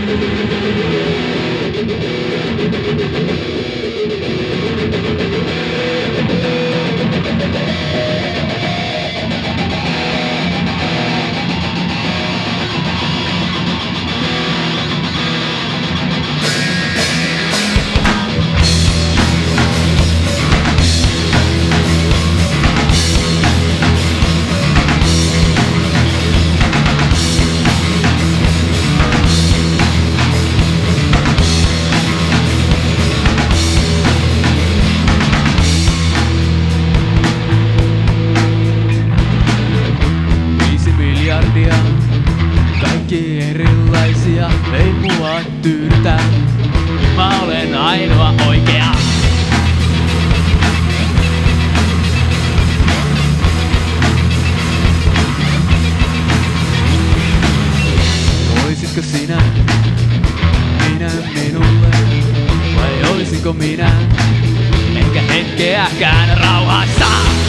Kaikki erilaisia, ei mua tyydytä. Mä olen ainoa oikea. Olisitko sinä minä minulle, vai olisinko minä ehkä hetkeäkään rauhassa?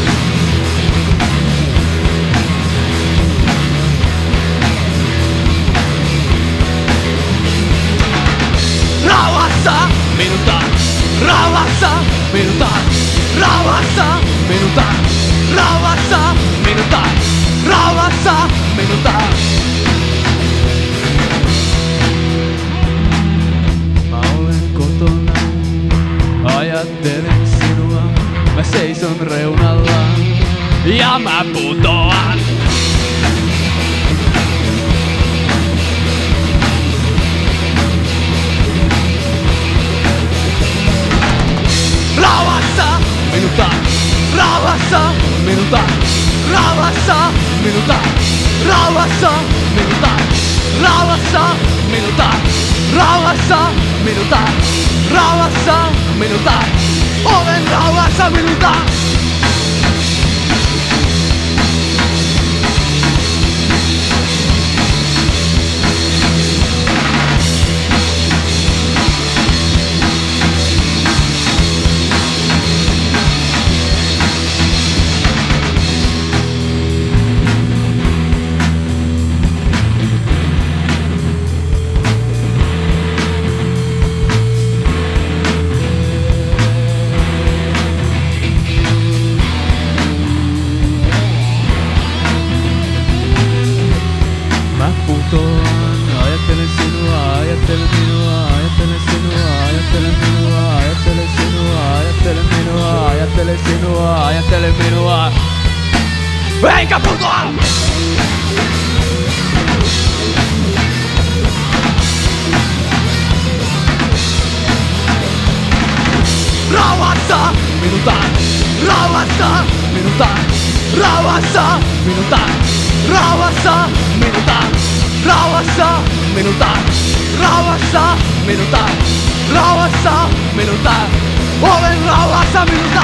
Rauhassa minuta, rauhassa minuta, rauhassa minuta, rauhassa minuta, rauhassa minuta. Mä olen kotona, ajattelen sinua, mä seison reunalla ja mä putoan. Rauhassa minuta, rauhassa minuta, rauhassa minuta, rauhassa minuta, rauhassa minuta, rauhassa minuta, rauhassa minuta, olen rauhassa minuta. Ajattelen sinua, ajattelen minua, ajattelen sinua, ajattelen minua, ajattelen sinua, ajattelen minua, ajattelen sinua, ajattelen minua. Enkä putoa! Rauhassa minuta, rauhassa minuta, rauhassa minuta, rauhassa minuta, rauhassa minuta, rauhassa minuta, rauhassa minuta, olen rauhassa minuta.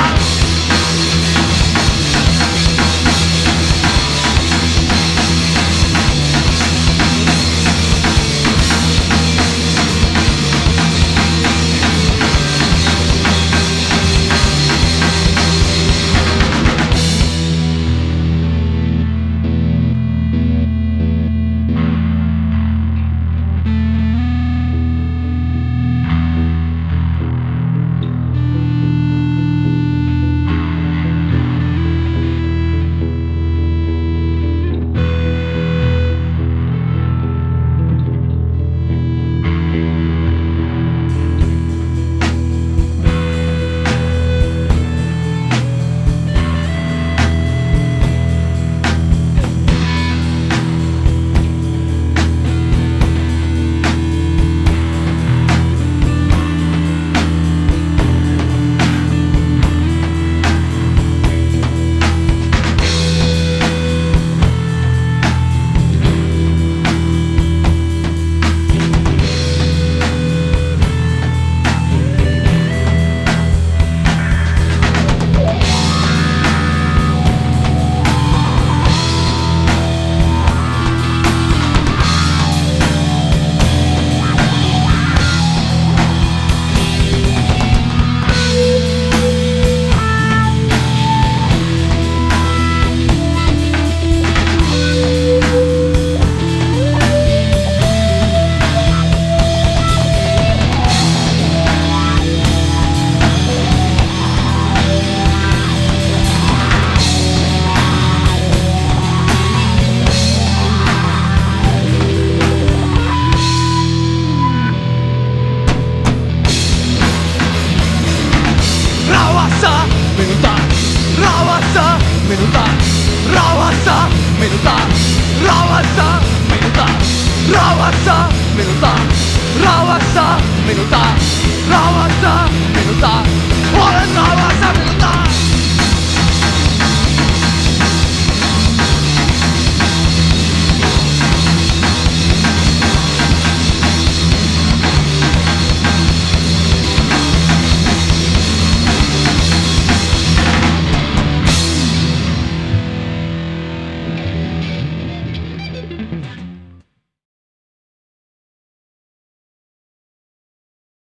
minuta, rauhassa minuta, rauhassa minuta, rauhassa minuta, rauhassa minuta, rauhassa minuta, olen rauhassa.